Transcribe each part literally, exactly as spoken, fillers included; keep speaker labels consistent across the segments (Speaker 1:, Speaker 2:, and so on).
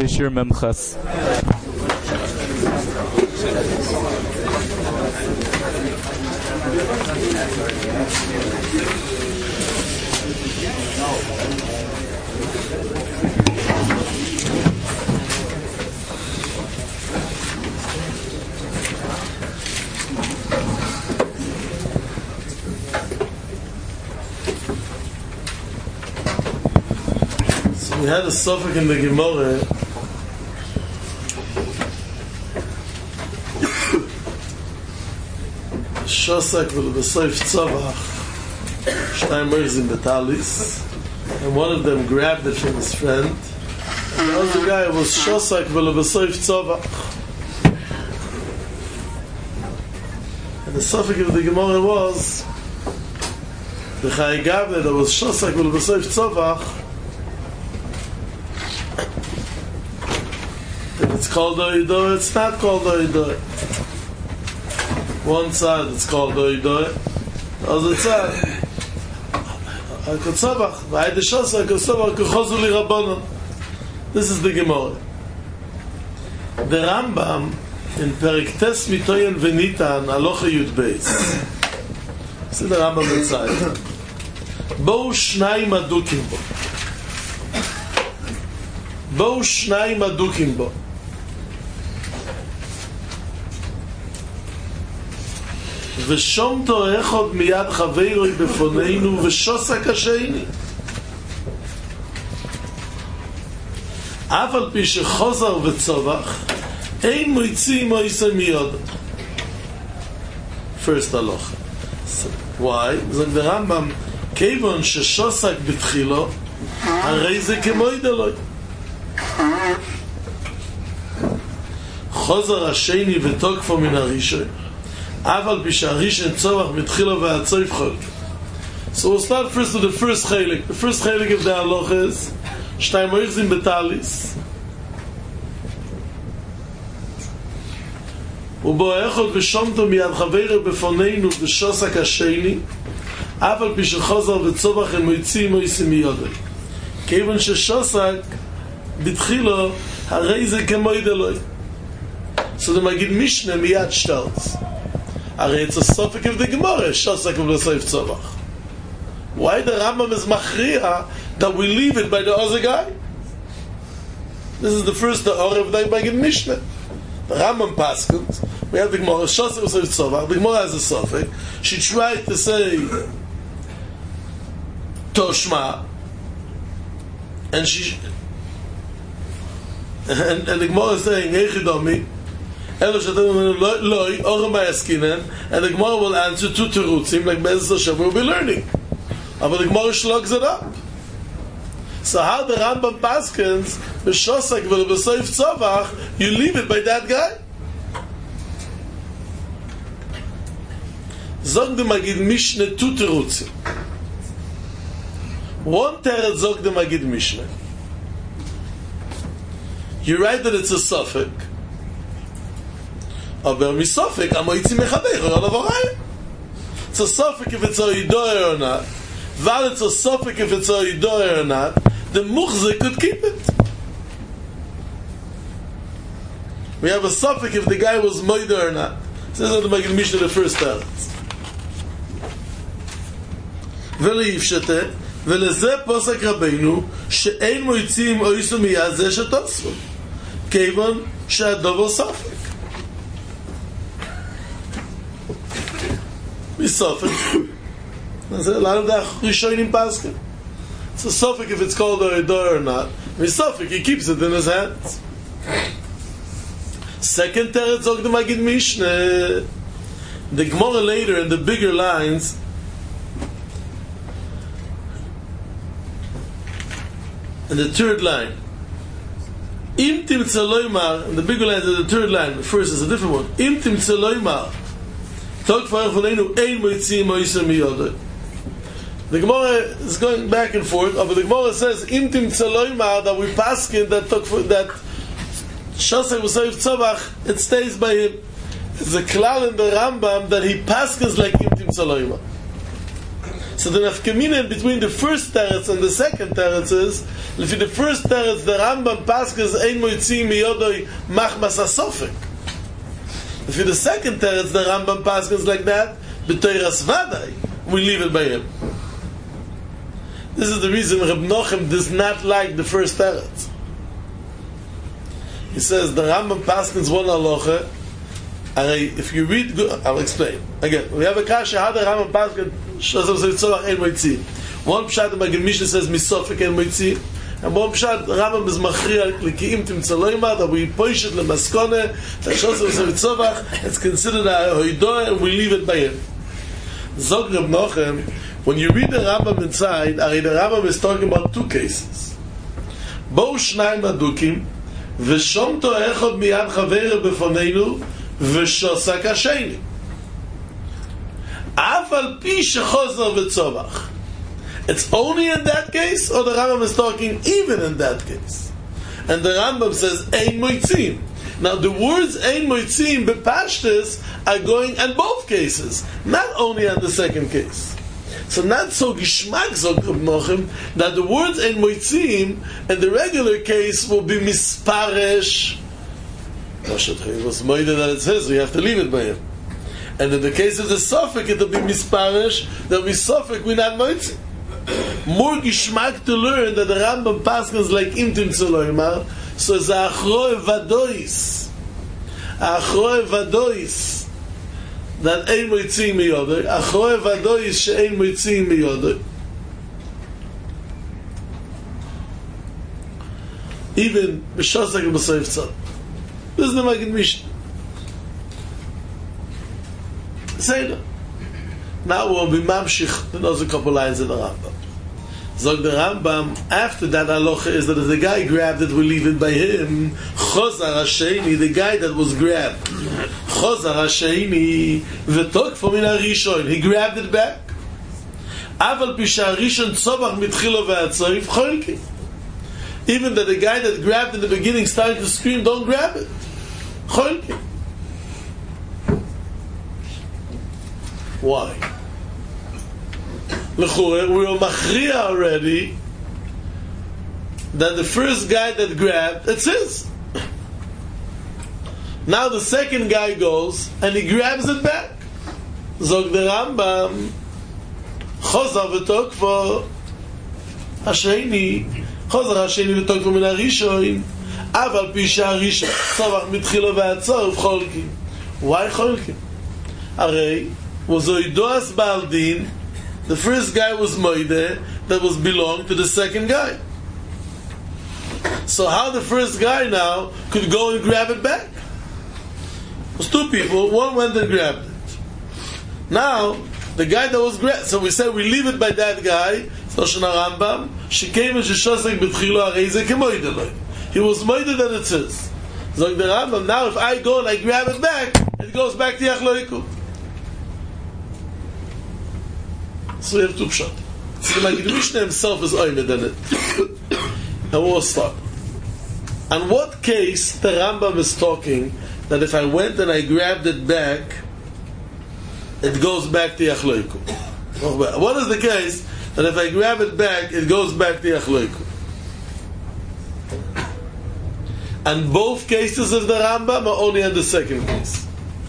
Speaker 1: Shir Memchas.
Speaker 2: We had a suffix in the Gemara. Shosak will be safe tzavach. Shnai merzim betalis, and one of them grabbed it from his friend. The other guy was Shosak will be safe tzavach. And the suffix of the Gemara was the Chai Gavne that was Shosak will be safe tzavach. It's called Oido, it's not called Oido. One side it's called Oido, the other side Kotzavach, V'ayde Shosa, Kotzavach, Kochozu li Rabbanon. This is the Gemara. The Rambam in Perek Tes Mitoyen Venitan, Alocha Yud Beis. See the Rambam inside. Bo Shnai Madukim Bo. Bo Shnai Madukim Bo. ושומתו אחד מיד חברוי בפוננו ושוסק השני אף על פי שחוזר וצובח אין מויצים מויסה מיוד. First הלוך. Why? זה ברמב"ם כיוון ששוסק בתחילו הרי זה כמויד אלוי חוזר השני ותוקפו מן הראשון אבל בשהראשון צובח מתחילו והצויף חול. So we'll start first with the first chelik. The first chelik of the halacha is שתיים מויכזים בטליס ובו אחד ושומתו מיד חברו בפוננו ושוסק השני אף על פי שחוזר וצובח הם מויצים מויסים מיודו כיוון ששוסק בתחילו הרי זה כמויד אלוי. So the Magid Mishnah מיד שטרץ הרי it's a suffix of the Gemara Shosak of the Seif Tzavach. Why the Rambam is machriya that we leave it by the other guy? This is the first the Or of the Magid Mishnah. The Rambam paskins we have the Gemara Shosak of the Seif Tzavach. The Gemara has a suffix. She tried to say Toshma and she and, and the Gemara is saying Echidomi and the Gemara will answer two terutzim like Be'ez Hashem will be learning. But the Gemara slugs it up. So how the Rambam paskins b'shosak v'le'b'soif tzavach, you leave it by that guy? Zog the Magid Mishnah two terutzim. One teret zog the Magid Mishnah. You write that it's a suffix. Aber misofik amoitzi mechaber or levaray. It's a suffix if it's a yidoy or not. While it's a suffix if it's a yidoy or not, the muchzik could keep it. We have a suffix if the guy was moida or not. This is the Magid Mishnah the first time. V'le yifshete v'leze posek Rabbeinu she'ein moitzim oisu miyad ze shetosfu kevon she'adovo suffix. Misofik. There's a lot of that Rishonim Paskin. It's a suffix if it's called a door or not. Misofik, he keeps it in his hands. Second teret zog the Magid Mishnah. The Gemara later in the bigger lines in the third line. Im timtze loymar, in the bigger lines in the third line, the first is a different one. Im timtze loymar. The Gemara is going back and forth, but the Gemara says Imtim Tzaloimar that we paskin that that Shosak V'Soif Tzavach, it stays by him. It's a klal in the Rambam that he paskins like Imtim Tzaloimar. So the nafkamina between the first teretz and the second teretz is, if in the first teretz the Rambam paskas ein moitzi miyodoi machmas asofik. If in the second teretz the Rambam paskas like that, b'toiras vadai, we leave it by him. This is the reason Reb Nochem does not like the first teretz. He says the Rambam paskins one halacha. And if you read, I'll explain again. We have a kasha how the Rambam paskin shosam sevitzovach ein moitzi. One pshat the Magen Mishnah says misofik ein moitzi, and one pshat the Rambam is machriya likiim timtzaloyma that we push it lemaskone that shosam sevitzovach it's considered a hoidoah and we leave it by him. Zog Reb Nochem, when you read the Rambam inside, the Rambam is talking about two cases. Bo shnayim adukim v'shomto echad miyad chavera befonenu v'shosak hasheni. Af al pi shechozor v'tzovach. It's only in that case, or the Rambam is talking even in that case? And the Rambam says ein moitzim. Now the words ein moitzim bepashtus are going in both cases, not only on the second case. So not so gishmak zog mochem that the words ein moitzim in the regular case will be misparesh. It was moide that it says we have to leave it by him. And in the case of the sofik, it will be misparesh that we sofik we not moitzim. More gishmak to learn that the Rambam paskins like imtim tzoloimar. So it's a achroe vadois, achroe vadois that ein moitzim miyodoi, achroe vadois she'ein moitzim miyodoi. Even b'shosak b'soif tzad. This is the Magen Mishnah. Say that. Now we'll be mamshich. There's a couple lines in the Rambam. Zog the Rambam, after that halacha is that if the guy grabbed it, we leave it by him. Chozar Hasheni, the guy that was grabbed. Chozar Hasheni, v'tok for min harishon, he grabbed it back. Aval pisha harishon tzobach mitchilo v'atzoif cholki. Even that the guy that grabbed in the beginning started to scream, don't grab it. Cholki. Why? L'chureh, we were machriya already that the first guy that grabbed, it's his. Now the second guy goes and he grabs it back. Zog the Rambam, Chozar v'tokvo Hasheni, Chozar Hasheni v'tokvo min harishon, aval pi sheharishon tzovach mitchilo v'atzov cholki. Why cholki? Arei was oidoas baldin. The first guy was moide that was belonged to the second guy. So how the first guy now could go and grab it back? It was two people. One went and grabbed it. Now the guy that was grabbed. So we said we leave it by that guy. So Shana Rambam, she came and she shosek b'tchilo areize kemoide. He was moide that it says. So the Rambam, now if I go and I grab it back, it goes back to Yachloiku. So we have two pshat. So the Magen Mishnah himself is oimed in it. And we'll start. On what case the Rambam is talking that if I went and I grabbed it back, it goes back to Yachloiku? What is the case that if I grab it back, it goes back to Yachloiku? And both cases of the Rambam are only in the second case.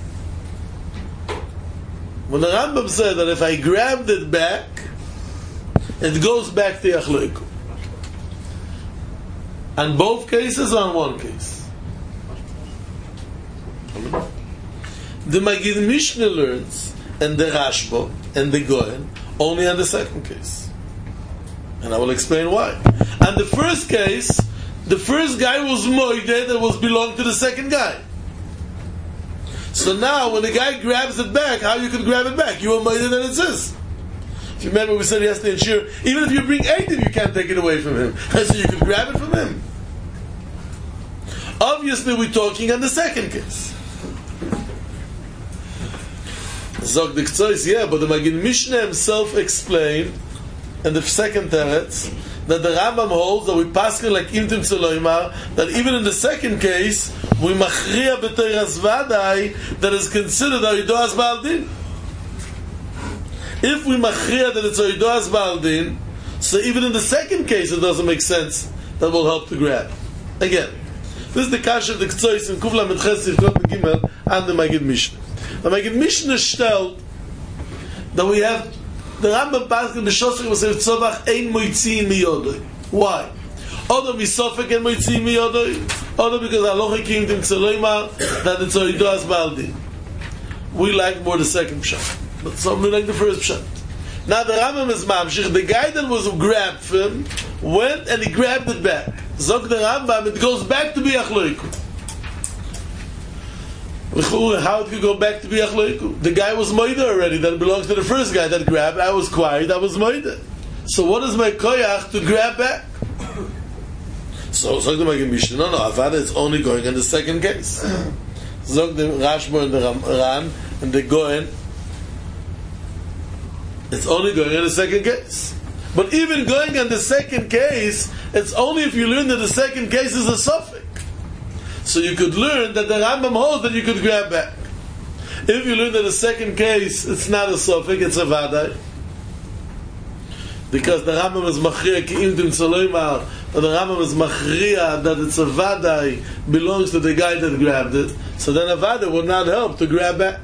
Speaker 2: When the Rambam said that if I grabbed it back, it goes back to Yachloiku. And both cases are in one case. The Magen Mishnah learns, and the Rashba, and the Goyen, only on the second case. And I will explain why. And the first case, the first guy was moide that was belonged to the second guy. So now, when the guy grabs it back, how you can grab it back? You are moide than it says. If you remember, we said yesterday in Shir, even if you bring eighteen, you can't take it away from him. So you can grab it from him. Obviously, we're talking on the second case. Zog the Ktsois, yeah, but the Magen Mishnah himself explained in the second teretz that the Rambam holds that we paskin like imtim tzoloimar, that even in the second case we machriya b'teiras vadai that is considered a yidoas baldin. If we machriya that it's oidoas baldin, so even in the second case it doesn't make sense that will help to grab. Again, this is the kash of the Ktsois in Kufla Metchesif Kot Gimel and the Magid Mishnah. The Magid Mishnah stellt that we have the Rambam Paskin b'Shosach v'Seif Tzovach ein moitziin miyodoi. Why? Other misofek and moitziin miyodoi. Other because Aloha came to Ktsoleimar that it's oidoas baldin. We like more the second pshat, but some we like the first pshat. Now the Rambam is mamshich. The guy that was grabbed from went and he grabbed it back. Zog the Rambam, it goes back to biach loiku. How it could go back to biach loiku? The guy was moida already. That belongs to the first guy that grabbed. I was quiet. I was moida. So what is my koyach to grab back? So Zog the Magid Mishnah. No, no. Avada is only going in the second case. Zog the Rashba and the Ran and the Goen. It's only going in the second case. But even going in the second case, it's only if you learn that the second case is a suffix. So you could learn that the Rambam holds that you could grab back. If you learn that the second case, it's not a suffix, it's a vadai. Because the Rambam is machriya ki im dim tzoloimar, the Rambam is machriya that it's a vadai, belongs to the guy that grabbed it. So then a vadai would not help to grab back.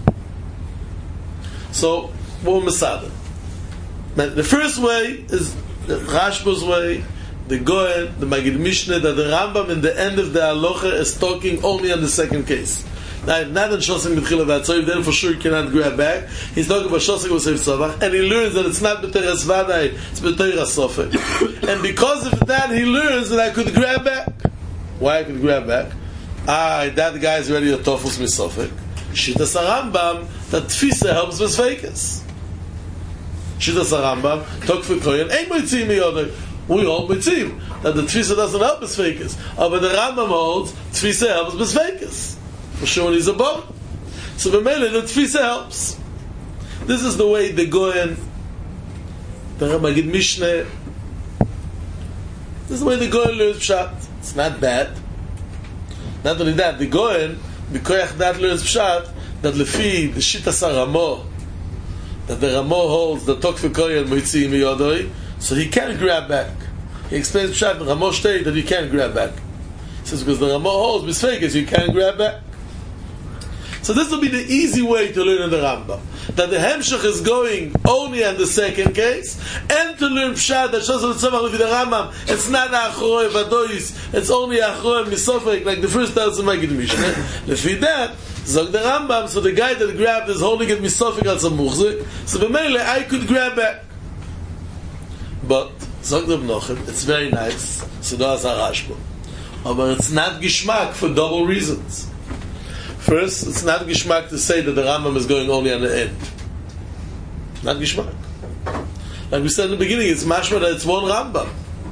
Speaker 2: So, what Masada? The first way is the Rashba's way, the Goen, the Magid Mishnah, that the Rambam in the end of the Halacha is talking only on the second case. Now, not in Shosek B'tchila V'atzoiv, then for sure you cannot grab back. He's talking about Shosek B'seif Tzavach, and he learns that it's not B'teras Vadai, it's B'teras Sofek. And because of that, he learns that I could grab back. Why I could grab back? Ah, that guy is already a Tofus Misofek. Shittas HaRambam, that Tfisa helps with Fakers. Shittas HaRambam, Tokfe Koyen, Ein Moitzim Miyodoi. We hold Moitzim, that the Tfisa doesn't help with Fakers. But the Rambam holds, Tfisa helps with Fakers. For sure he's a bomb. So B'mele, the Tfisa helps. This is the way the Goyen, the Magid Mishnah, this is the way the Goyen learns Pshat. It's not bad. Not only that, the Goyen, the Koyach that learns Pshat, that Lefi, the Shittas HaRamo, that the Ramo holds the Tokfe Koyen Moitzi Miyodoi, so he can't grab back. He explains Pshat, the Ramo state that he can't grab back. He says, because the Ramo holds Bisfekes, you can't grab back. So this will be the easy way to learn in the Rambam. That the Hemshech is going only on the second case, and to learn Pshat, that Shosel Tzavach Lefi the Rambam, it's not Achroi Vadois, it's only Achroi Misofek, like the first thousand of Magid Mishnah. Lefi that, Zog the Rambam, so the guy that grabbed is holding it Misofek al Samuchzik, so b'meile I could grab back. But, Zog the B'nochem, it's very nice, so does Arashbo. But it's not Gishmak for double reasons. First, it's not Gishmak to say that the Rambam is going only on the end. Not Gishmak. Like we said in the beginning, it's mashma that it's one Rambam.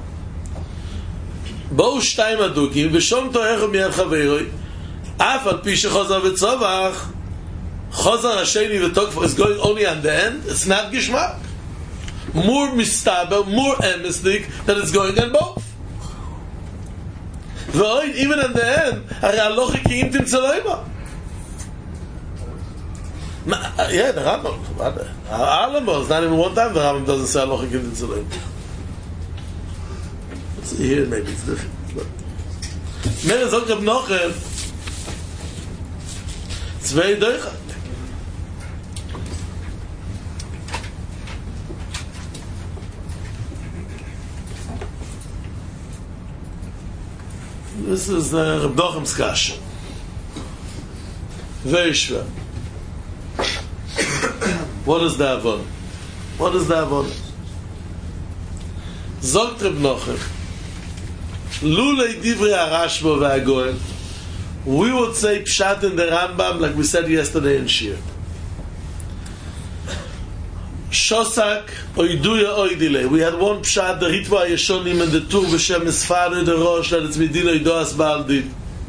Speaker 2: Bo shtayim adukim, v'shom to'echa miyad chaveiroi, af al pi shechozar v'tzavach, chozar hasheni v'tokfa is going only on the end. It's not Gishmak. More mistaber, more emistik, that it's going on both. V'oid, even at the end, hari alochi ki im tim tzaloima. Yeah, the Rambam. Alamos, not even one time the Rambam doesn't say Aloha Kim Tim Tzaloim. See here, maybe it's different. But Mer Zog Reb Nochem, it's very doichat. This is uh, Reb Nochem's Kash. Very shver. What is the Avon? What is the Avon? Zogt Reb Nochem, Lulei Divrei HaRashba v'Hagoen, we would say Pshat in the Rambam, like we said yesterday in Shir. Shosak Oiduya Oidile. We had one Pshat, the Ritva Yeshonim and the Tur B'Shem Esfaru the Rosh, that it's Medina Oidoas Baldin.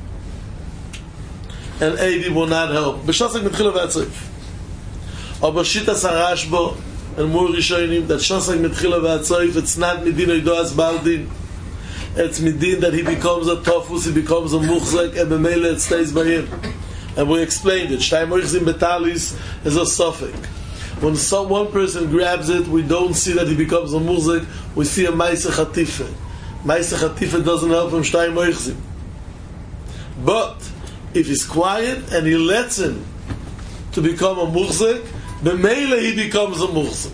Speaker 2: And Eidi will not help. B'Shosak Mitchila V'Atzoif. Aber Shittas HaRashba and more Rishonim, that Shosak Mitchila V'Atzoif, it's not Medina Oidoas Baldin. It's Medin that he becomes a Tofus, he becomes a Muchzek, and B'Mele it stays by him. And we explained it. Shtay Moichzim Betalis is a Sofek. when some one person grabs it, we don't see that he becomes a muzik, we see a Maisa Chatife. Maisa Chatife doesn't help him Shtayim Oichzim. But if he's quiet and he lets him to become a muzik, b'meila he becomes a muzik.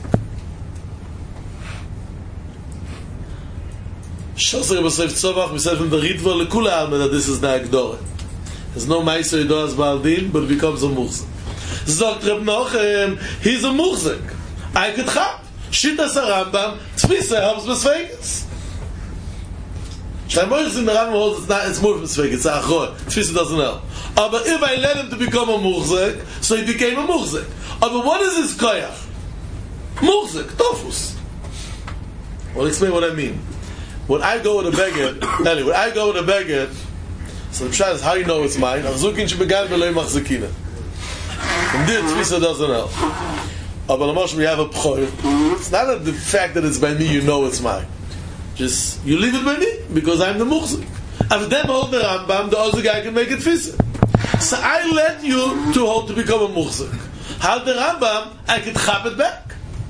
Speaker 2: Shosser B'Seif Tzovach, we said from the Ritva Lekula Alma that this is the Agdore. There's no Maisa Yidoas Baldin, but it becomes a muzik. Zogt Reb Nochem, he's a muzik. I could chap. Shittas HaRambam, Tzvisa helps B'Svegas. Shtayim Oichzim, the Rambam holds it's not, it's more B'Svegas, it's Achor. Tzvisa doesn't help. Uh, but if I let him to become a muzik, so he became a muzik. Uh, but what is his koyach? Muzik, tofus. I'll explain what I mean. When I go with a beggar, anyway, when I go with a beggar, so the pshat is how you know it's mine. Achzukin shebegan v'loi machzikina. And this Tzvisa doesn't help. Uh, but Lamosh, we have a pchoy. It's not that the fact that it's by me, you know it's mine. Just, you leave it by me, because I'm the muzik. If them hold the Rambam, the other guy can make it Tzvisa. So I let you to hold to become a muzik. How the Rambam, I can chop it back.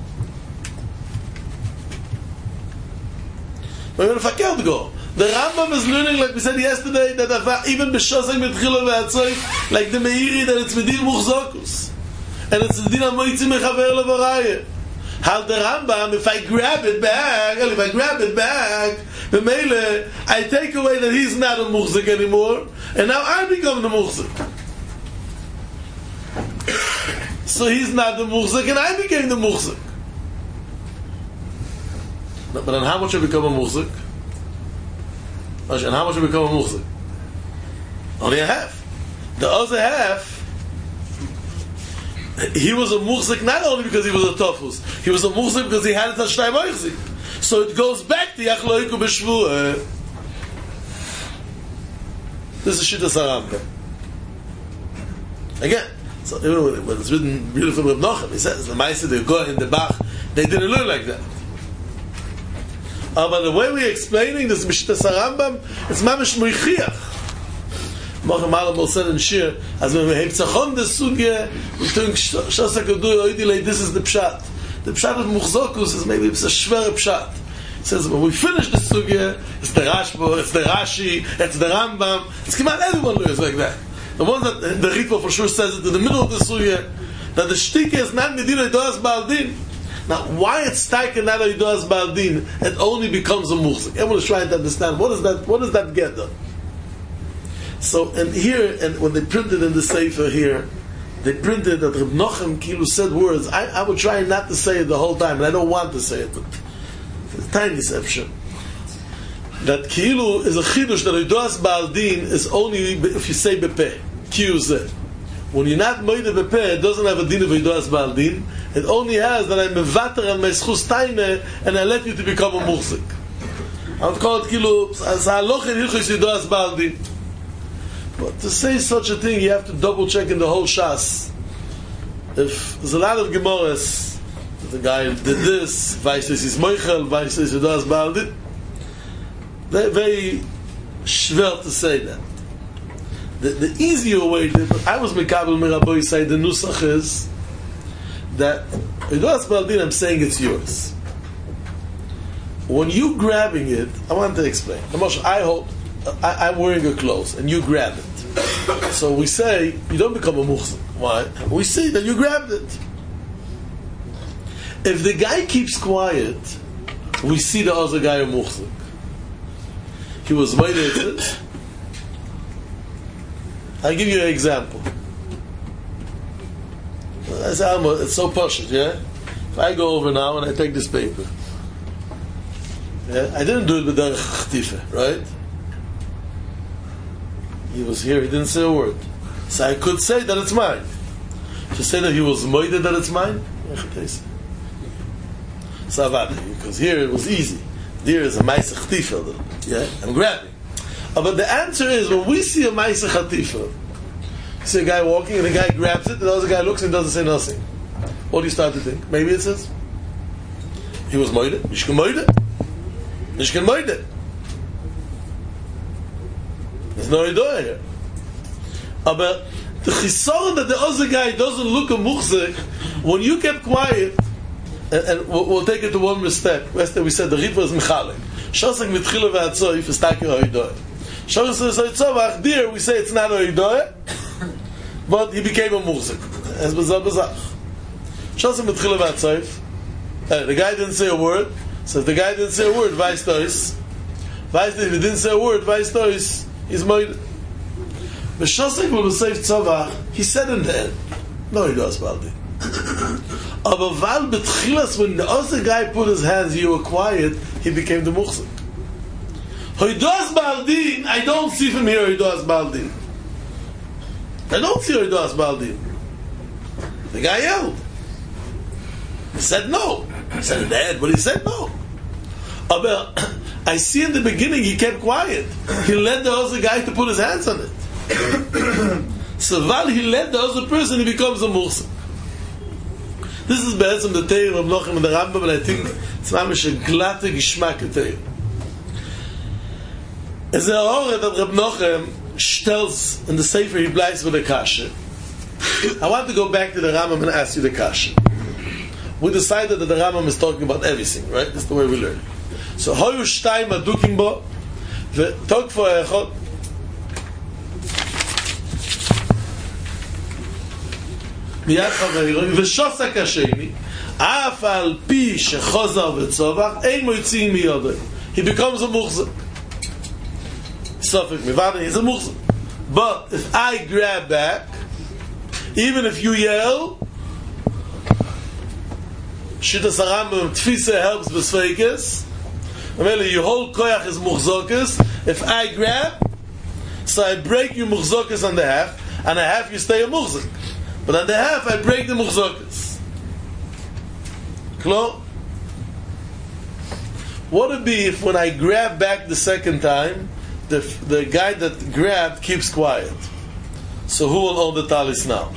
Speaker 2: We're going to fakir go. The Rambam is learning, like we said yesterday, that even b'shosek betchila v'atzoy, like the Meiri, that it's medin muchzokus, and it's medin amoitzi mechaver levaraya. How the Rambam, if I grab it back, if I grab it back, b'meile, I take away that he's not a muchzik anymore, and now I become the muchzik. So he's not the muchzik, and I became the muchzik. But then how much I become a muchzik? And how much I become a muchzik? Only a half. The other half, he was a muchzik not only because he was a tofus, he was a muchzik because he had it as Shtayim Oichzim. So it goes back to Yachloiku B'Shvuah. This is Shittas HaRambam. Again, so when it's written beautiful Reb Nochem, he says the Maisa, the Goy, the Bach, they didn't learn like that. Uh, but the way we're explaining this Shittas HaRambam, it's mamish moichiach. Mochem Alam said in Shir, as when we have tzachon the sugya, we think Shasa Kedui Oidilei, this is the pshat. The pshat of Muchzokus is maybe it's a shver pshat. It says when we finish the sugya, it's the Rashbo, it's the Rashi, it's the Rambam. It's come out everyone learns like that. The one that the Ritva for sure says it in the middle of the sugya, that the shtika is not medina doas baldin. Now, why it's taken out of Yidoas Baldin, it only becomes a muhzik. Everyone is trying to understand, what does that, what does that get done? So, and here, and when they printed in the Sefer here, they printed that Reb Nochem Kilu said words, I, I would try not to say it the whole time, and I don't want to say it, but it's a tiny deception. That Kilu is a chidush, that Yidoas Baldin is only if you say Bepeh, Kiyuzeh. When you're not moide bepeh, it doesn't have a din of Yidoas Baldin. It only has that I'm mevater and meschus taime, and I let you to become a muhzik. I would call it kilu as haloch in hilchos Yidoas Baldin. But to say such a thing, you have to double check in the whole shas. If there's a lot of gemaras, the guy did this, Vai says he's moichel, Vai says Yidoas Baldin. They're very shver to say that. The, the easier way, that I was mekabel meraboy say the nusach is that Yidoas Baldin, I'm saying it's yours. When you grabbing it, I want to explain. I hold, I, I'm wearing your clothes, and you grab it. So we say you don't become a muhzik. Why? We see that you grabbed it. If the guy keeps quiet, we see the other guy a muhzik. He was waiting. I'll give you an example. It's so posh, yeah? If I go over now and I take this paper, yeah, I didn't do it with the chtife, right? He was here, he didn't say a word. So I could say that it's mine. To say that he was moided that it's mine, Savadi, because here it was easy. There is a maisa chtife, yeah? I'm grabbing. Uh, but the answer is, when we see a Maisa Chatifa, you see a guy walking and the guy grabs it, and the other guy looks and doesn't say nothing. What do you start to think? Maybe it says, he was moide, Mishkan moide, Mishkan moide. There's no idoya here. Uh, but The chisoron that the other guy doesn't look a muchzik, when you kept quiet, and, and we'll, we'll take it to one more step. Yesterday we said the Ritva is Mechalek. Shosek mitchila v'atzoif is taki oidoy. Shosek tzovach, there we say it's not oidoy, but he became a muchzik. As bazar bazar. Shosek mitchila v'atzoif. The guy didn't say a word. So if the guy didn't say a word, vice tois. Vice if he didn't say a word, vice tois, he's moed. But Shosek will say tzovach, he said in the end, no, he does baldi. Aber val betchilas, when the other guy put his hands, you were quiet, he became the muchzik. Hoidos baldin, I don't see from here hoidos baldin. I don't see hoidos baldin. The guy yelled. He said no. He said in the end, but he said no. Aber I see in the beginning he kept quiet. He led the other guy to put his hands on it. So while he led the other person, he becomes a muchzik. This is better than the Teir of Nochem and the Rambam, but I think it's mamish a glatte Geschmack Teir. As a horror that Reb Nochem tells in the Sefer he bleibt with the Kasha. I want to go back to the Rambam and ask you the Kasha. We decided that the Rambam is talking about everything, right? That's the way we learn. So, hoyu shtayim adukim bo, v'tok for echot, מיד חברי, ושוסק השני, אף על פי שחוזר וצובח, אין מויצאים מיודו. He becomes a muchzik. Suffolk Mivada, he's a muchzik. But if I grab back, even if you yell, Shittas HaRambam, Tfisa helps Besveikis, you hold koyach is muchzokis. If I grab, so I break you muchzokis on the half, and a half you stay a muchzik. But on the half, I break the muchzokis. Klo? What would it be if when I grab back the second time, the the guy that grabbed keeps quiet? So who will own the talis now?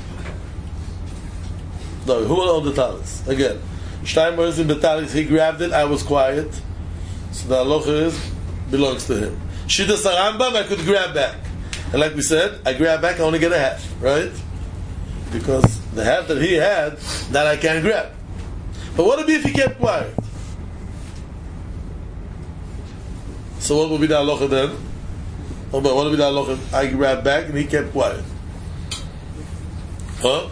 Speaker 2: No, who will own the talis? Again, Steinberg is in the talis, he grabbed it, I was quiet. So the halacha is, belongs to him. Shittas HaRambam, I could grab back. And like we said, I grab back, I only get a half, right? Because the half that he had, that I can't grab. But what would it be if he kept quiet? So what would be the halacha then? Oh, but what would be the halacha if I grabbed back and he kept quiet? Huh?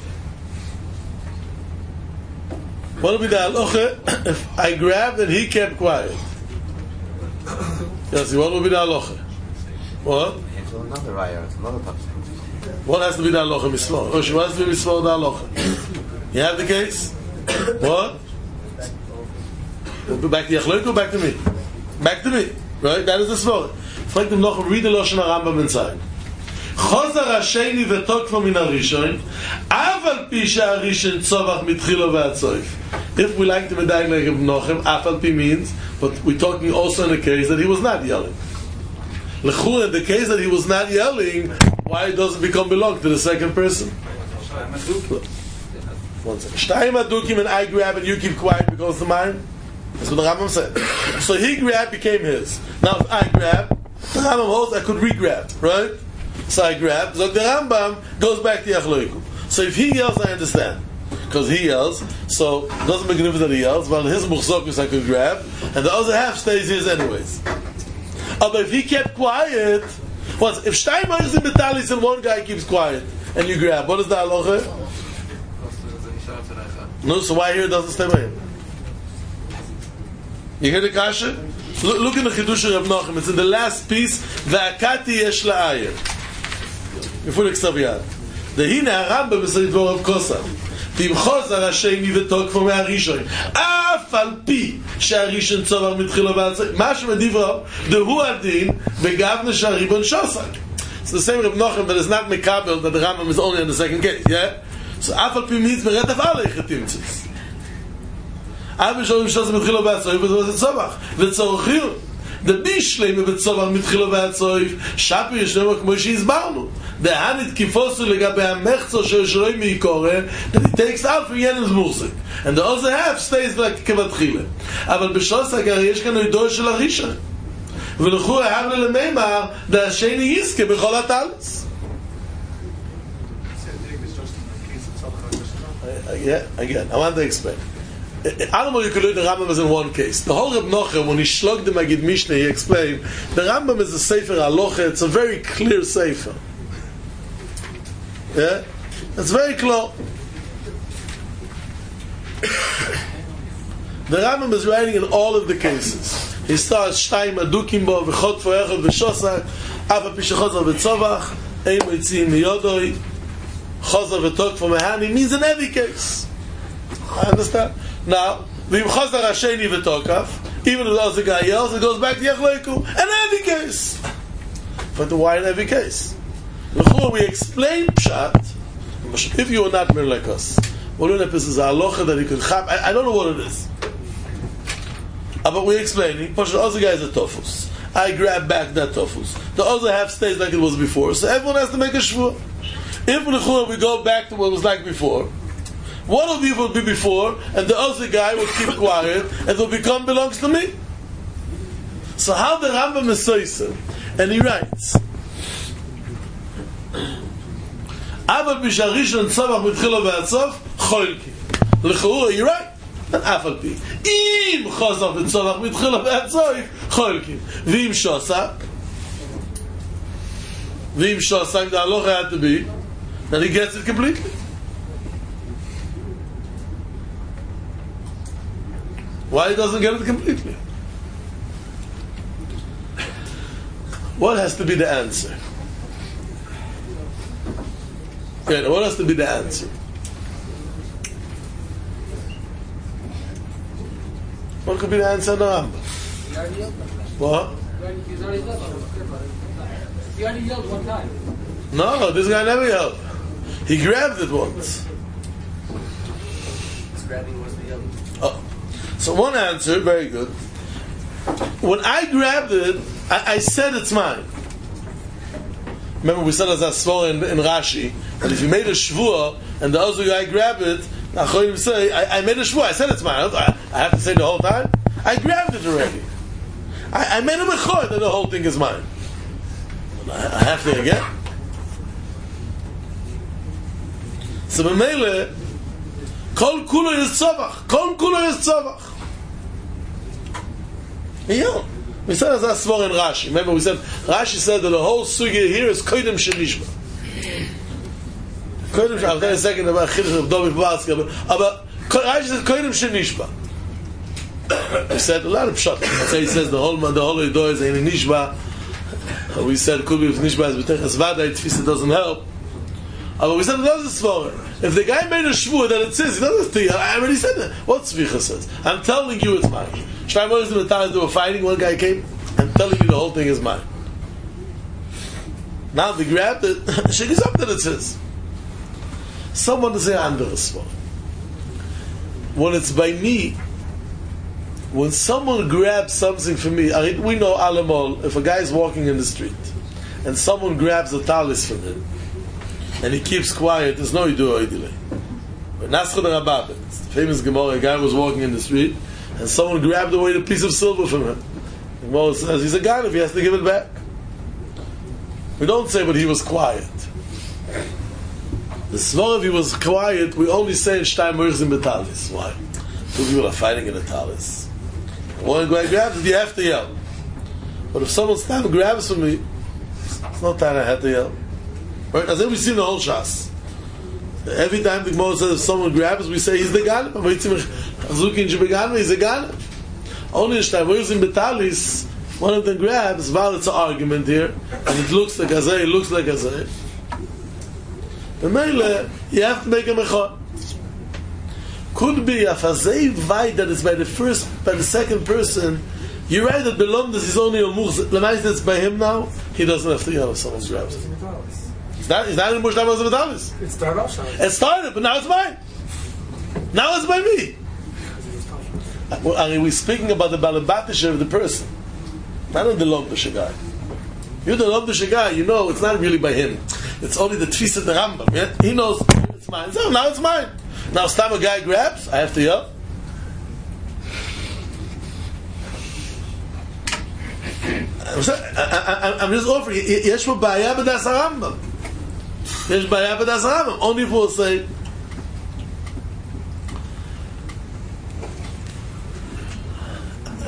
Speaker 2: What would be the halacha if I grabbed and he kept quiet? Yes, what would be the halacha? What?
Speaker 1: Another raya, another topic.
Speaker 2: What has to be the halacha mismor? Oshi, what has to be mismor the halacha? You have the case? What? Back to Yachloik or back to me? Back to me. Right? That is the svor. Frag them noch, read the Lashon HaRambam inside. Chozar hasheni v'tokfo min harishon, aval pi she'harishon tzovach mitchilo v'atzoif. If we like the medayik like Reb Nochem, aval pi means, but we're talking also in the case that he was not yelling. L'chur, in the case that he was not yelling, why it doesn't become belong to the second person? One second. Shtayim adukim, and I grab and you keep quiet because it's mine. That's what the Rambam said. So he grabbed, became his. Now if I grab, the Rambam holds I could re-grab, right? So I grab. So the Rambam goes back to Yachloiku. So if he yells, I understand. Because he yells, so it doesn't make a difference that he yells. Well, his muchzokus I could grab, and the other half stays his anyways. Oh, but if he kept quiet, what? If Steinmeier is in Betalis and one guy keeps quiet, and you grab, what is the halacha? No, so why here it doesn't stay by him? You hear the kasha? Look, look in the Chidush of Reb Nochem. It's in the last piece. Ve'akati yesh la'ayer. Before the Ksaviyad. The hina Rambam is the dvor of Kosa. V'imchos harasheni v'tokfo me'harishon. Af al pi she'harishon tzovach mitchilo v'atzai. Mash medivro. Dehu adin v'gavne she'haribon shosak. It's the same Reb Nochem, but it's not mekabel that the Rambam is only in the second case. Yeah? So af al pi means meret of alle chetimtzis. Aber schon schon mit Khilo Batzoy, was ist Sabach? Wird so khil. Der Bishlem mit Sabach mit Khilo Batzoy, Shapi ist nur כמו שהסברנו. Der Hanit Kifos לגבי המחצו של שלוי מקורא, that it takes out for Yen's Musik. And the other half stays like כבתחילה. אבל בשוס הגר יש כאן עדו של הראשון. ולכו ההבלה למימר, והשני יזכה בכל הטלס. Okay, yeah, again, I want to explain. I don't know you could learn the Rambam is in one case. The whole Reb Nochem, when he shlogged the Magid Mishnah, he explained, the Rambam is a Sefer Halacha, it's a very clear Sefer. Yeah? It's very clear. The Rambam is writing in all of the cases. He starts, Shtayim Adukim Bo, V'chot Fo'echot V'shosak, Ava Pishachot V'tzovach, Ein Moitzim Miyodoi, Chazar V'tok for Mehani, means in every case. I understand? Now, V'im Chazar Hasheni V'tokav, even if the other guy yells, it goes back to Yechleiku, in every case. But why in every case? Before we explain Pshat, if you are not mere like us, what this is a halacha that he could have, I, I don't know what it is. Uh, but we explain, he pushed the other guy is a tofus. I grab back that tofus. The other half stays like it was before. So everyone has to make a shvur. If we go back to what it was like before, one of you will be before, and the other guy will keep quiet, and it will become belongs to me. So how the Rambam is soiser, and he writes, Aval b'sharishon tzavach mitchilo v'atzof cholki. L'chura, you're right. And afal pi. Im chosach v'tzavach mitchilo v'atzof cholki. V'im shosak. V'im shosak, the halacha had to be, then he gets it completely. Why he doesn't get it completely? What has to be the answer? Okay, what has to be the answer? What could be the answer in the Rambam? What?
Speaker 3: He's already done. He already yelled one time.
Speaker 2: No, this guy never yelled. He grabbed it once.
Speaker 3: His grabbing was the yelling.
Speaker 2: Oh. So one answer, very good. When I grabbed it, I, I said it's mine. Remember we said as a svor in, in Rashi, that if you made a shvur and the other guy grabbed it, Achonim say, I, I made a shvur, I said it's mine. I, I have to say the whole time? I grabbed it already. I, I made a mechor that the whole thing is mine. I, I have to again. So b'meile, kol kulo is tzavach. Kol kulo is tzavach. Yeah. We said as a svor in Rashi. Remember we said, Rashi said that the whole sugya here is koidem shenishba. Koidem shenishba. I'll tell you a second about Chiddush of Dovi Pavatsky. But Rashi said koidem shenishba. We said a lot of pshat. That's why he says the whole the whole Eido is in nishba. We said could be if nishba is b'techas vaday, tfisa doesn't help. But we said it doesn't svor. If the guy made a shvur that it says, he doesn't think, I already said that. What tzvicha says? I'm telling you it's mine. Shlomo and Matthias, they were fighting, one guy came, I'm telling you the whole thing is mine. Now they grabbed it, shake is up that it says. Someone to say under a svor. When it's by me, when someone grabs something from me, I mean, we know alamol, if a guy is walking in the street, and someone grabs a talis from him, and he keeps quiet, there's no yidu oidile. But Naschad Rababit, it's the famous Gemara, a guy was walking in the street, and someone grabbed away the piece of silver from him. The Gemara says, he's a guy if he has to give it back. We don't say, but he was quiet. The Svar, if he was quiet, we only say in Shtayim Merchzim Betalis. Why? Two people are fighting in a talis. One guy grabs it, you have to yell. But if someone stands and grabs from me, it's not time I had to yell. Right? As if we see the whole Shas. Every time the Gemara says if someone grabs, we say he's the Ganev. He's the Ganev. Only in Shtayim Merchzim Betalis, one of them grabs, while it's an argument here, and it looks like a zay, it looks like a zay. The Meile, you have to make a mechor. Could be a fazei vayt that is by the first, by the second person. You're right that belong this is only a murz. Lemais that's by him now. He doesn't have to yell if someone grabs it. It's not. It's not in Mushlam was Metalis.
Speaker 3: It started off.
Speaker 2: It started, but now it's mine. Now it's by me. Well, I mean, we're speaking about the balabatisha of the person, not on the lomdusha guy. You're the lomdusha guy. You know it's not really by him. It's only the tfisa of the Rambam. Yeah? He knows it's mine. So now it's mine. Now, if time a guy grabs, I have to yell. I'm just offering. Yesh b'baya b'das Rambam. Yesh b'baya b'das Rambam. Only if we'll say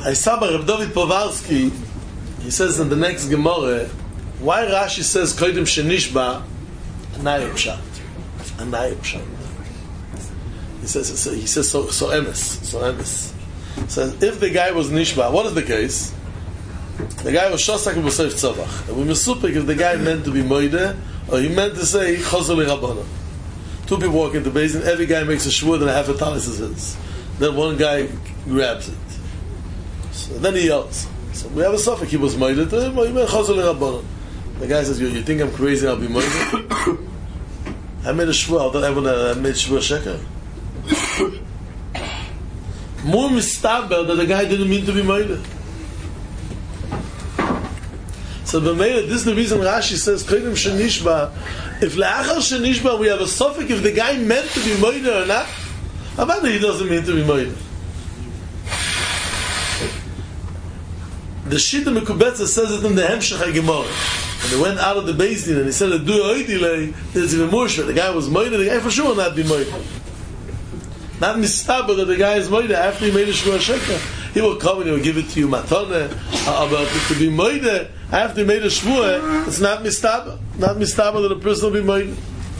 Speaker 2: I saw by Reb David Povarsky, he says in the next Gemara, why Rashi says Kodim Shenishba, Anayim Pshat. Anayim Pshat. He says, so, he says so, so emes, so emes. Says, if the guy was Nishba, what is the case? The guy was Shosak and B'Seif Tzavach. And we misupik if the guy meant to be Moide, or he meant to say, Chazal Rabbana. Two people walk into the basin, every guy makes a shvur, and a half a talis is his. Then one guy grabs it. So then he yells. So we have a suffix, he was Moide to him, or he meant Chazal Rabbana. The guy says, you, you think I'm crazy, I'll be Moide? I made a shvur, I thought everyone I made shvur sheker. More mistaber that the guy didn't mean to be Moide. So b'meila, this is the reason Rashi says Kodim Shenishba. If le'achar Shenishba we have a suffix if the guy meant to be Moide or not. How about that he doesn't mean to be Moide? The Shita Mekubetza says it in the Hemshech HaGemara. And they went out of the Beis Din and he said, "Do oidilei." There's even more shit. The guy was Moide. The guy for sure will not be Moide. Not mistaber that the guy is Moide after he made a shvur sheker. He will come and he will give it to you matone. But to be Moide after he made a shvur, it's not mistaber. Not mistaber that a person will be Moide.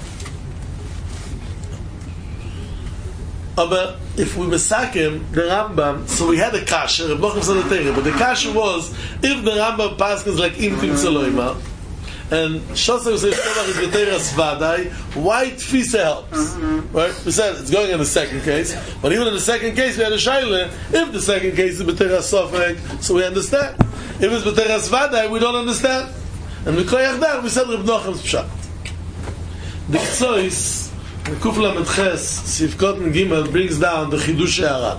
Speaker 2: But if we misakim the Rambam, so we had a kasha, Reb Nachman said the thing, but the kasha was if the Rambam paskins like imtim tzaloima, and Shosser says Tovach is B'Teiras Vadai, why Tfisa helps? Mm-hmm. Right? We said it's going in the second case, but even in the second case we had a Shaila, if the second case is B'Teiras Sofek, so we understand. If it's B'Teiras Vadai, we don't understand. And we koyach that, we said Reb Nachman's Pshat. The Ktsois, the Kufla Metches, Sivkot and Gimel brings down the Chidush Ha'aran.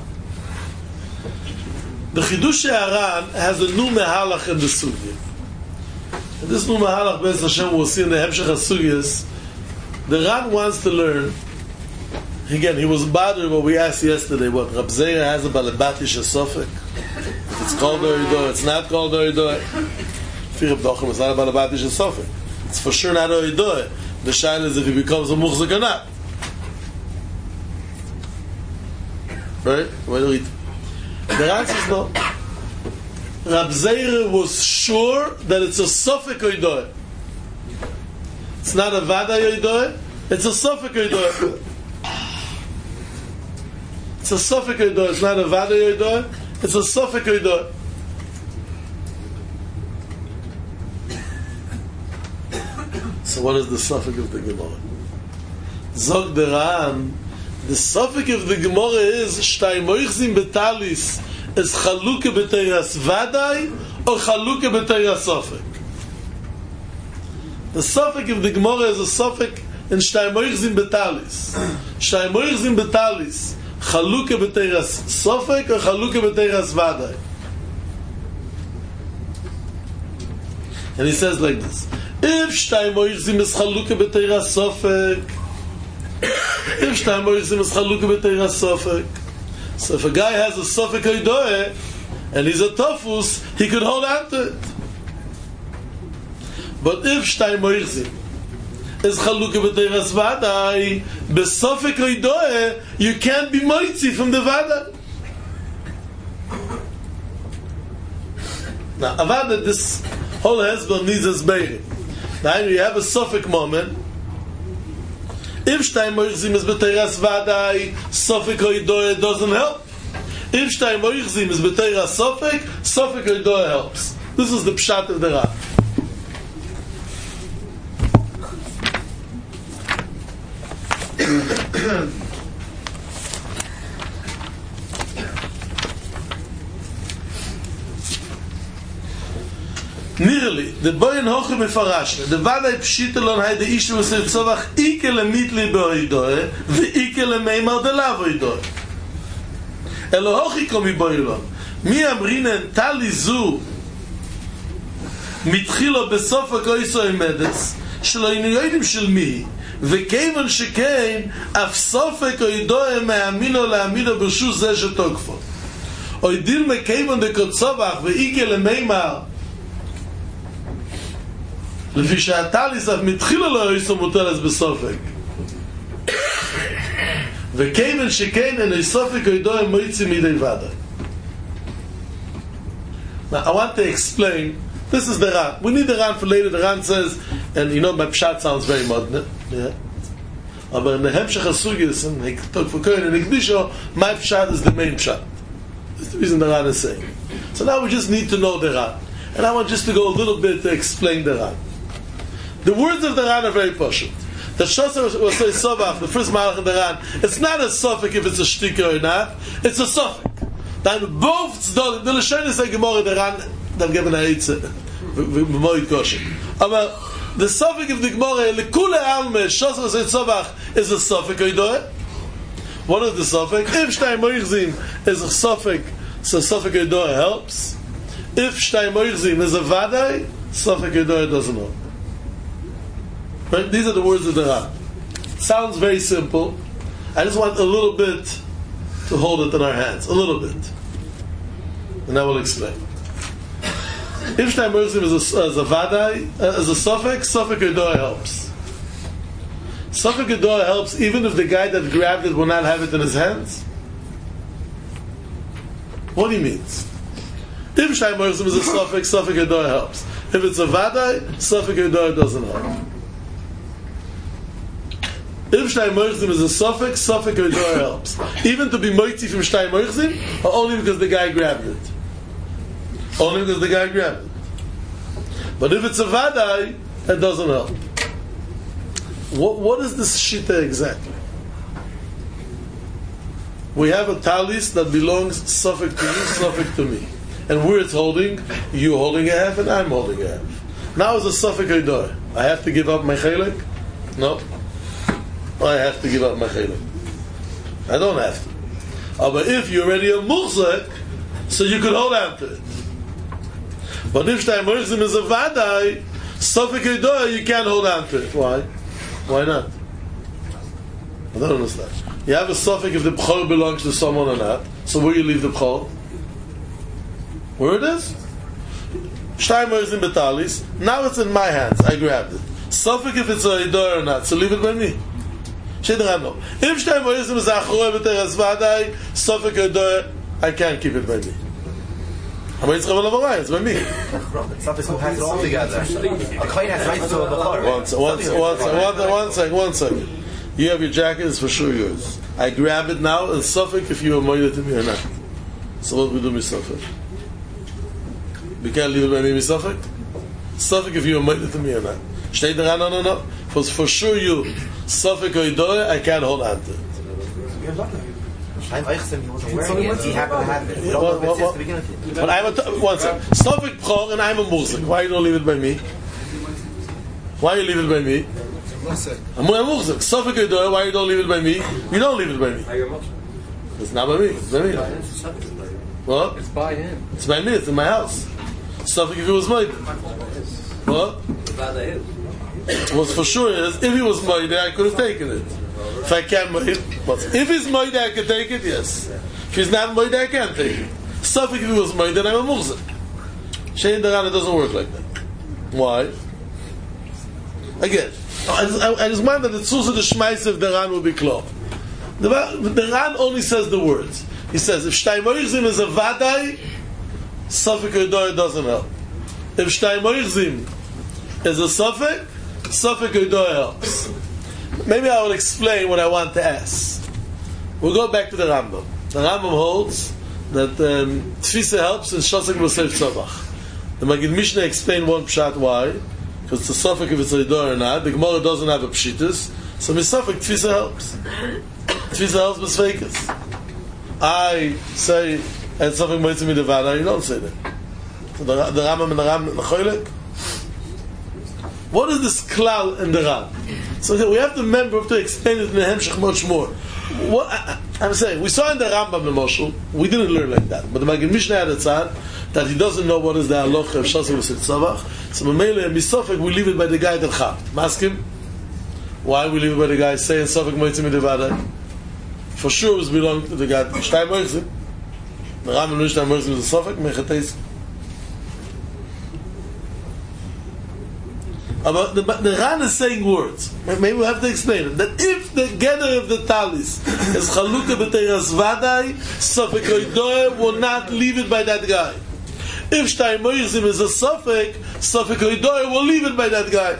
Speaker 2: The Chidush Ha'aran has a new mehalach in the Sugya. This new Mahalach Be'ez Hashem we'll see in the Hemshech HaSugyas. The Ran wants to learn. Again, he was bothered what we asked yesterday. What Rab Zeira has a balabatish sofek. If it's called Oridor, it's not called Oridor. Fir Reb Nachman, it's not a balabatish sofek. It's for sure not Oridor. The shaila is if he becomes a muchzik or not. Right? Wait a minute. The Ran says no. Rab Zeira was sure that it's a Sofek Oidor. It's not a Vada Oidor, it's a Sofek Oidor. It's a Sofek Oidor, it's not a Vada Oidor, it's a Sofek Oidor. So what is the Sofek of the Gemara? Zog the Ran, the Sofek of the Gemara is Shtay Moichzim Betalis is Chaluke B'Teiras Vadai or Chaluke B'Teiras Sofek. The Sofek of the Gemara is a Sofek in Shtay Moichzim Betalis. Shtay Moichzim Betalis Chaluke B'Teiras Sofek or Chaluke B'Teiras Vadai. And he says like this: if Shtay Moichzim is Chaluke B'Teiras Sofek, if Shtay Moichzim is Chaluke B'Teiras Sofek, so if a guy has a Sofek Oidoe and he's a Tofus, he could hold on to it. But if Shtay Moichzim is Chaluke B'Teiras Vadai, B'Sofek Oidoe, you can't be Moitzi from the Vadai. Now, Avada, this whole Hezbollah needs a Zbeiri. Now, you have a Sofek moment. If Shtay Moichzim is B'Teiras Vadai, Sofek Oidoe doesn't help. If Shtay Moichzim is B'Teiras Sofek, Sofek Oidoe helps. This is the Pshat of the Rav. Nearly, the boy in Hoche Mefarashne, the Vadai Pshitelon had the issue with Tzovach, Ike le mitli beoidoe, ve Ike le meimar de lav oidoe. Elo Hoche komi boilon, mi amrinen tali zu, mitchilo besofa koiso emedes, shelo inu yoidim shel mihi, ve kevon shekein, af sofek oidoe me'amino le'amino b'shu ze shetokfo. Oidir me kevon de kotzovach, ve Ike le meimar, לפי שהטליס אף מתחילה לא איסו מוטלס בסופק וכיוון שכן אין איסופק אידו הם מויצים מידי ודאי Now, I want to explain. This is the Ran. We need the Ran for later. The Ran says, and you know, my pshat sounds very modern. Yeah. But in the Hemshech HaSugis, and he talked for Kohen and Ikdisho, my pshat is the main pshat. That's the reason the Ran is saying. So now we just need to know the Ran. And I want just to go a little bit to explain the Ran. The words of the Ran are very pashut. The Shosser will say Sobach, the first Malach in the Ran, it's not a suffix if it's a shtika or not, it's a suffix. Then both Tzdolim, the Lashon is a Gemara, the Ran, they've given a Eitzah, v'moid kosher. But the suffix of the Gemara, Lekule Alme, Shosser will say Sobach, is a suffix, oidoe. What is the suffix? If Shtay Moichzim is a suffix, so suffix oidoe helps. If Shtay Moichzim is a Vadai, suffix oidoe doesn't help. Right? These are the words of the Ran. Sounds very simple. I just want a little bit to hold it in our hands. A little bit. And I will explain. If Shtay Moichzim is a, as a Vadai, uh, as a suffix, suffix oidoe helps. Suffix oidoe helps even if the guy that grabbed it will not have it in his hands. What he means? If Shtay Moichzim is a suffix, suffix oidoe helps. If it's a Vadai, suffix oidoe doesn't help. If Shtay Moichzim is a suffix, suffix oidoe helps. Even to be moitzi from Shtay Moichzim, or only because the guy grabbed it. Only because the guy grabbed it. But if it's a Vadai, it doesn't help. What, what is this shita exactly? We have a talis that belongs suffix to you, suffix to me. And where it's holding, you holding a half and I'm holding a half. Now it's a suffix oidoe. I have to give up my chelik? No. I have to give up my chelik. I don't have to. Uh, but if you're already a muchzak, so you could hold on to it. But if Shtay Moichzim is a Vadai, suffix oidoe, you can't hold on to it. Why? Why not? I don't understand. You have a suffix if the b'chor belongs to someone or not. So where you leave the b'chor? Where it is? Shtay Moichzim betalis. Now it's in my hands. I grabbed it. Suffix if it's a oidoe or not. So leave it by me. If Shtay Moichzim is achorei b'teres Vadai, suffix oidoe, I can't keep it by me. It's by me.
Speaker 1: Suffix who has it all together. A kohen has rights to the b'chor.
Speaker 2: One second, one second, one second, one second, one second. You have your jacket, it's for sure yours. I grab it now, and suffix if you are moided to me or not. So what we do with suffix? We can't leave it by me with suffix? Suffix if you are moided to me or not. Shtei the Ran, no, no, no. For, for sure you, suffix oidoe, I can't hold on to it.
Speaker 1: Shtay Moichzim, he wasn't wearing it, he happened to have it. We don't
Speaker 2: What-
Speaker 1: know if it's
Speaker 2: what-
Speaker 1: to begin with.
Speaker 2: But I'm a, t- one second. Suffix b'chor and I'm a muhzik. Why you don't leave it by me? Why you leave it by me? I'm a muhzik. Suffix oidoe, why you don't leave it by me? You don't leave it by me. It's not by me. It's by me. What?
Speaker 3: It's by him.
Speaker 2: It's by me. It's in my house. Suffix if it was mine. What? Was for sure is if he was mine, I could have taken it. If I can't, if, if he's mine, I can take it. Yes. If he's not mine, I can't take it. Suffix if he was mine, then I'm a muhzik. Shein Daran, it doesn't work like that. Why? Again, I just, I, I just mind that the tzuz of the shmais of the Ran will be clear. The, the Ran only says the words. He says, if Shtay Moichzim is a Vadai, suffix oidoe doesn't help. If Shtay Moichzim is a suffix, suffix oidoe helps. Maybe I will explain what I want to ask. We'll go back to the Rambam. The Rambam holds that um, Tfisa helps in Shosek B'Seif Tzavach. The Magid Mishnah explained one pshat why. Because it's a suffix if it's a oidoe or not. The Gemara doesn't have a pshitus. So Misafik Tfisa helps. Tfisa helps B'Sveikas. I say, and something might to me the Vada, you don't say that. So the, the Rambam and the Ram, the Choylek. What is this klal in the Ram? So we have to remember to explain it in the Hemshech much more. What I, I'm saying, we saw in the Rambam the Moshul, we didn't learn like that. But the Magid Mishnah had a tzad that he doesn't know what is the halacha of Shasik V'Sit Tzavach. So Mamele and Misafik, we leave it by the guy that chap. Ask him why we leave it by the guy saying Safik Moitzim Midevada. For sure it was belong to the guy Shtay Moitzim. The Rambam knew Shtay Moitzim is a Safik Mechateis. But the, the Ran is saying words. Maybe we have to explain it. That if the gather of the talis is Chalukah B'Teiras Vadai, Safek Oidoe will not leave it by that guy. If Shtayim Moichzim is a Suffolk, Suffolk Oidoy will leave it by that guy.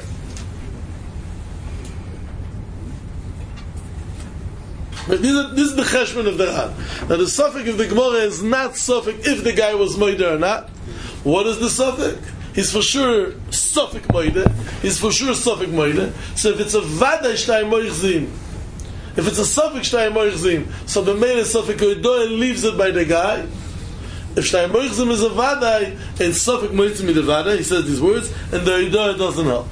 Speaker 2: But this is, this is the cheshbon of the Ran. Now the suffix of the Gemara is not suffix if the guy was moider or not. What is the suffix? He's for sure suffix moider. He's for sure suffix moider. So if it's a vada shtayim moichzim, if it's a suffix shtayim moichzim, so the main suffix oidoy leaves it by the guy. If shtayim moichzim is a vada and suffix moichzim is the vada, he says these words, and the oidoy doesn't help.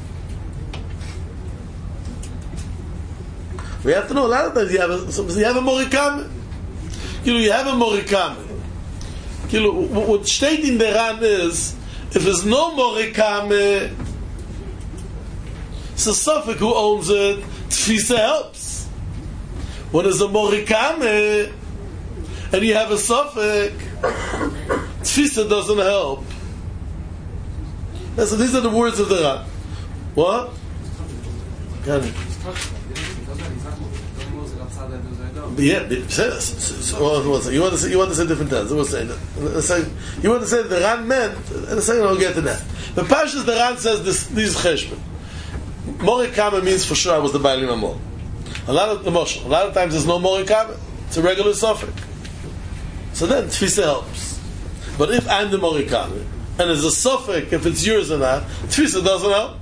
Speaker 2: We have to know a lot of times you have a, you have a morikame. You know, you have a morikame. You know, what steht in the Ran is, if there's no morikame, it's a suffix who owns it, tfisa helps. When there's a morikame, and you have a suffix, tfisa doesn't help. So these are the words of the Ran. What? Got it. Yeah, so, so, so, you want to say you want to say different terms. We'll say that. You want to say the Ran meant. In a second, I'll get to that. The Pashas the Ran says this. These cheshbon. Morikame means for sure I was the Baalim Amor. A lot of the Moshe. A lot of times there's no morikame. It's a regular suffix. So then tfisa helps. But if I'm the morikame and there's a suffix, if it's yours or not, tfisa doesn't help.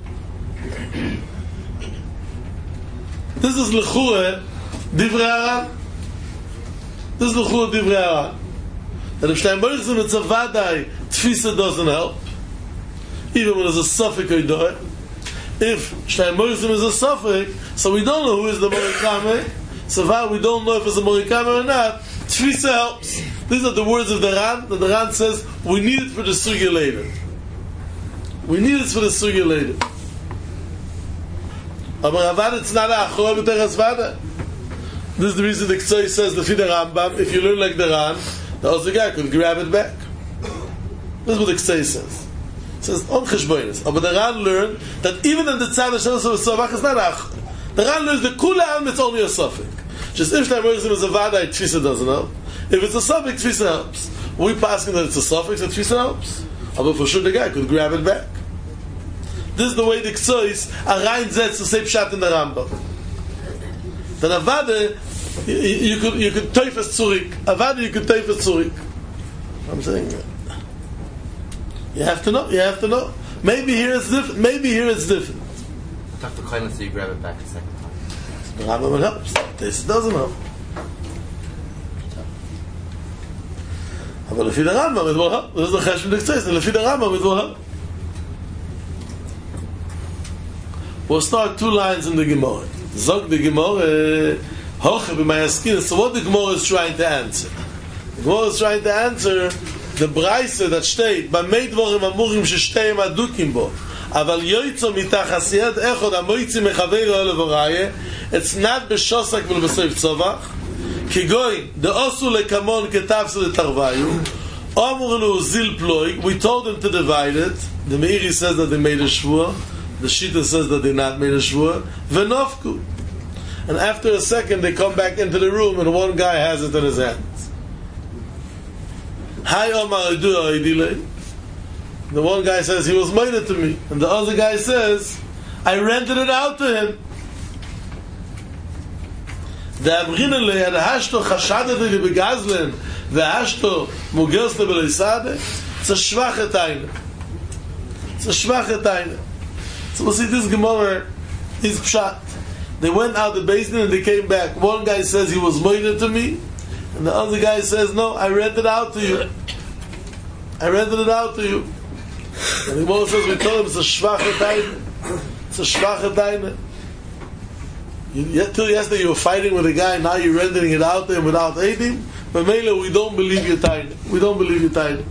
Speaker 2: This is l'chure divrei Haran. This is l'chur divrei Haran. And if Shtayim Moichzim it's a vadai, tfisa doesn't help. Even when there's a suffix oidoy. If Shtayim Moichzim is a suffix, so we don't know who is the morikame. So far we don't know if it's a morikame or not. Tfisa helps. These are the words of the Ran. The Ran says we need it for the sugya later. We need it for the sugya later. But Avad it's not a achor b'teres vada. This is the reason the Ktsoy says the Fida Rambam, if you learn like the Ran, the other guy could grab it back. This is what the Ktsoy says. It says, on cheshboinus. But the Ran learned that even in the Tzad Hashem of Savach is not achor. The Ran learns the Kula Alm, it's only a suffix. Just if Shtayim Moichzim is a vada, tfisa doesn't help. If it's a suffix, tfisa helps. We passing that it's a suffix, and tfisa helps. But for sure the guy could grab it back. This is the way the Ktsois are rein zets to say pshat in the Rambam. Then Avada, you, you could you could teufes zurück. Avada, you could teufes zurück. I'm saying, you have to know. You have to know. Maybe here it's different. Maybe here it's different.
Speaker 1: Doctor Klein, so you grab it back a second time.
Speaker 2: The Rambam helps. This doesn't help. But if you the Rambam, it will help. This is the cheshbon of the Ktsois. And if you the Rambam, it will help. We'll start two lines in the Gemara. Zog the Gemara, Hoche b'mayaskin. So what the Gemara is trying to answer? The Gemara is trying to answer the Braise that steht, B'mei dvorim amurim sheshteim adukim bo, aval yoytzo mitachas yed echod amoytzi mechaveiro elev oraya. It's not b'shosak v'lo b'soif tzovach. Kigoy, the osu lekamon ketavse letarvayu, omur lu zil ploy. We told them to divide it. The Meiri says that they made a shvur. The Shita says that they not made a shvur. V'nofku. And after a second, they come back into the room, and one guy has it in his hands. Hi Omar Idu Aidile. The one guy says he was made to me, and the other guy says I rented it out to him. The Abrinele had hashto chashade de begazlen, the hashto mugelste beleisade. It's a schwache taine. It's a schwache taine. So we'll see this Gemara is pshat. They went out the basement and they came back. One guy says he was moided to me, and the other guy says, no, I rented it out to you. I rented it out to you. And the Gemara says, we told him it's a schwache taine. It's a schwache taine. Till yesterday you were fighting with a guy, now you're rendering it out to him without aiding. But Mela, we don't believe your taine. We don't believe your taine.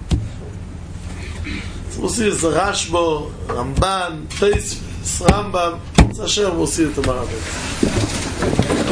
Speaker 2: We'll see it's Rashbo, Ramban, Teis, Rambam. It's Hashem, we'll see it tomorrow.